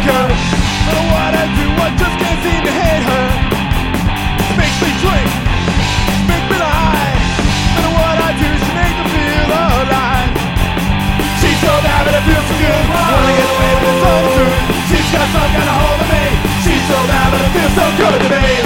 her. No matter what I do, I just can't seem to hate her. She makes me drink, she makes me lie. No matter what I do, she makes me feel alive. She's so bad but it feels so good. Wanna get away but it's all the truth. She's got some kind of hold of me. She's so bad but it feels so good to me.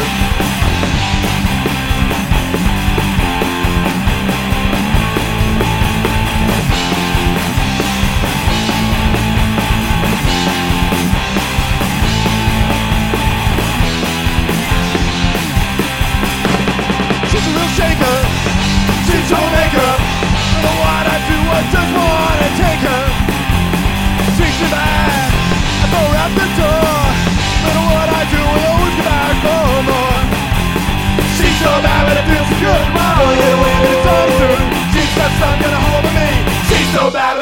Shaker, she's so maker. No matter what I do, I just wanna take her. Treats me bad, I throw her out the door. No matter what I do, I always come back for more. She's so bad, but it feels so good. Wanna get away, but it's all the truth. She's got some kind of hold of me. She's so bad.